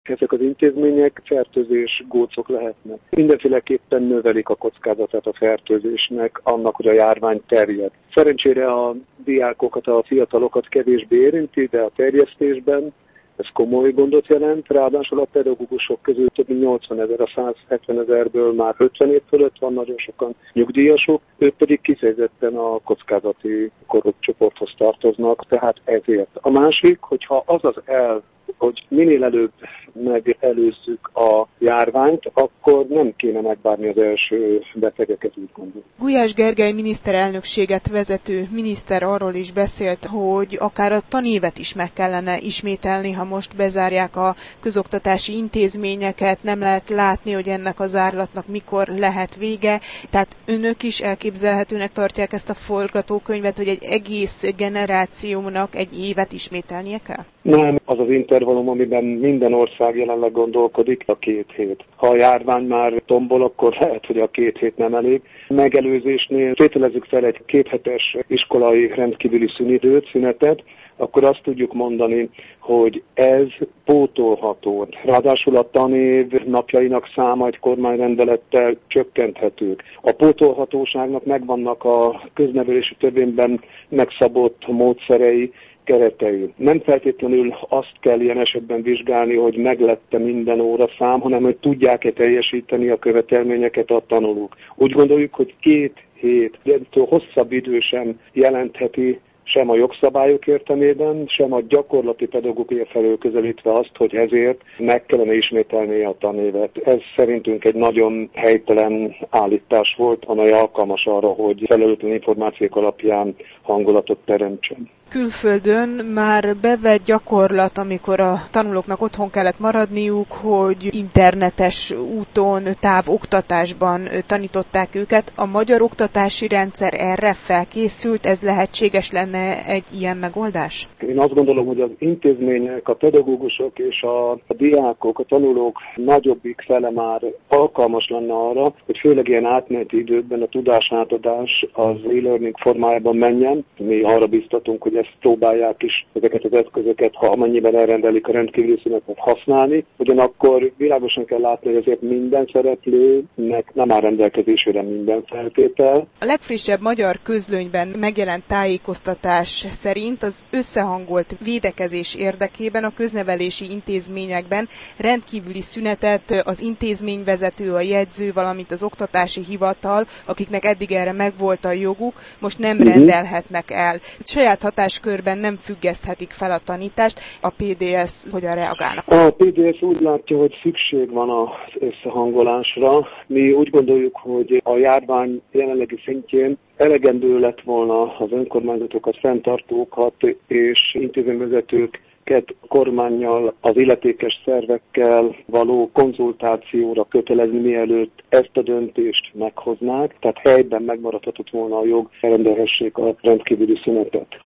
Ezek az intézmények fertőzés gócok lehetnek. Mindenféleképpen növelik a kockázatát a fertőzésnek, annak, hogy a járvány terjed. Szerencsére a diákokat, a fiatalokat kevésbé érinti, de a terjesztésben ez komoly gondot jelent, ráadásul a pedagógusok közül több mint 80 000, a 170 000-ből már 50 év fölött van, nagyon sokan nyugdíjasok, ők pedig kifejezetten a kockázati korútcsoporthoz tartoznak, tehát ezért. A másik, hogyha az az elv, hogy minél előbb megelőzzük a járványt, akkor nem kéne megvárni az első betegeket, úgy gondolom. Gulyás Gergely miniszterelnökséget vezető miniszter arról is beszélt, hogy akár a tanévet is meg kellene ismételni, ha most bezárják a közoktatási intézményeket, nem lehet látni, hogy ennek a zárlatnak mikor lehet vége. Tehát önök is elképzelhetőnek tartják ezt a forgatókönyvet, hogy egy egész generációnak egy évet ismételnie kell? Nem, az az intervallum, amiben minden ország jelenleg gondolkodik, a 2 hét. Ha a járvány már tombol, akkor lehet, hogy a 2 hét nem elég. Megelőzésnél tételezzük fel egy 2 hetes iskolai rendkívüli szünetet, akkor azt tudjuk mondani, hogy ez pótolható. Ráadásul a tanév napjainak száma egy kormányrendelettel csökkenthetők. A pótolhatóságnak megvannak a köznevelési törvényben megszabott módszerei, keretei. Nem feltétlenül azt kell ilyen esetben vizsgálni, hogy meglette minden óraszám, hanem hogy tudják-e teljesíteni a követelményeket a tanulók. Úgy gondoljuk, hogy 2 hét, de hosszabb idő sem jelentheti sem a jogszabályok értelmében, sem a gyakorlati pedagógia felől közelítve azt, hogy ezért meg kellene ismételni a tanévet. Ez szerintünk egy nagyon helytelen állítás volt, amely alkalmas arra, hogy felelőtlen információk alapján hangulatot teremtsen. Külföldön már bevett gyakorlat, amikor a tanulóknak otthon kellett maradniuk, hogy internetes úton, távoktatásban tanították őket. A magyar oktatási rendszer erre felkészült, ez lehetséges lenne egy ilyen megoldás? Én azt gondolom, hogy az intézmények, a pedagógusok és a diákok, a tanulók nagyobbik fele már alkalmas lenne arra, hogy főleg ilyen átmeneti időkben a tudásátadás az e-learning formájában menjen. Mi arra biztatunk, hogy ezt próbálják is ezeket az eszközöket, ha amennyiben elrendelik a rendkívüli szünetet használni. Ugyanakkor világosan kell látni, hogy azért minden szereplőnek nem áll rendelkezésére minden feltétel. A legfrissebb magyar közlönyben megjelent tájékoztatás szerint az összehangolt védekezés érdekében a köznevelési intézményekben rendkívüli szünetet az intézményvezető, a jegyző, valamint az oktatási hivatal, akiknek eddig erre megvolt a joguk, most nem rendelhetnek el. Saját hatáskörben nem függeszthetik fel a tanítást. A PDS hogyan reagálnak? A PDS úgy látja, hogy szükség van az összehangolásra. Mi úgy gondoljuk, hogy a járvány jelenlegi szintjén elegendő lett volna az önkormányzatokat, fenntartókat és intézményvezetőket kormánnyal, az illetékes szervekkel való konzultációra kötelezni, mielőtt ezt a döntést meghoznák. Tehát helyben megmaradhatott volna a jog, elrendelhessék a rendkívüli szünetet.